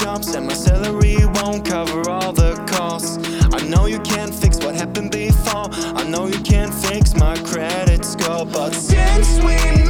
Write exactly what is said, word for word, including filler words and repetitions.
jobs and my salary won't cover all the costs. I know you can't fix what happened before, I know you can't fix my credit score, but since we